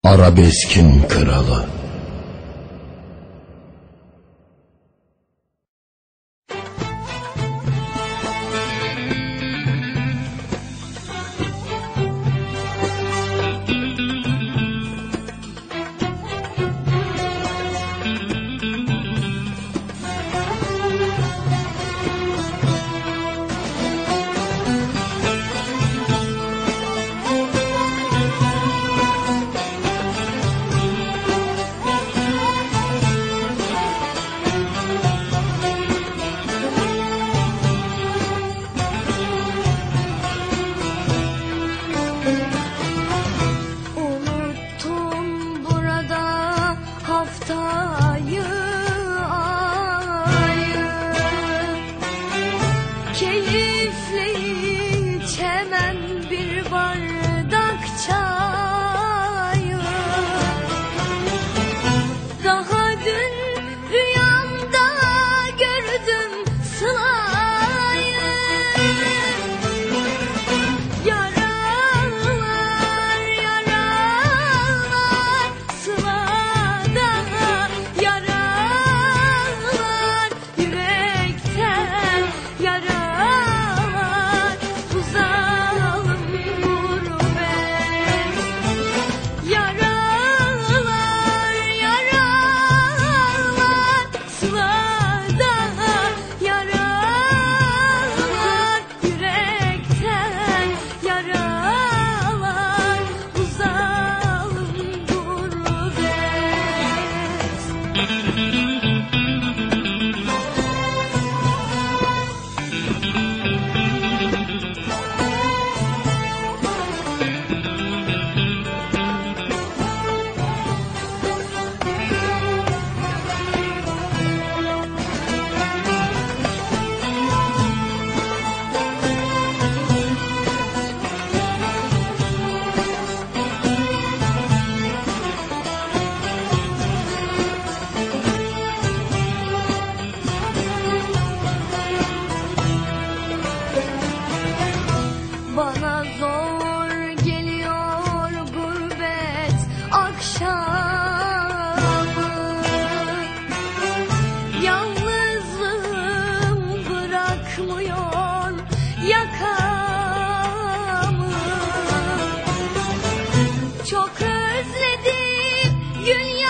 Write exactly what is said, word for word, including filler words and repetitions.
Arabeskin kralı. Haftayı, ayı, keyifle içemem bir bardak çayı. Daha dün rüyamda gördüm Sıla'yı. Yaralar, yaralar, Sıla. Yaralar, yürekten yaralar, bu zalim gurbet. Yaralar, yaralar, Sıla'da yaralar, yürekten yaralar, bu zalim gurbet. Bana zor geliyor gurbet akşamı. Yalnızlığım bırakmıyor yakamı. Çok özledim gün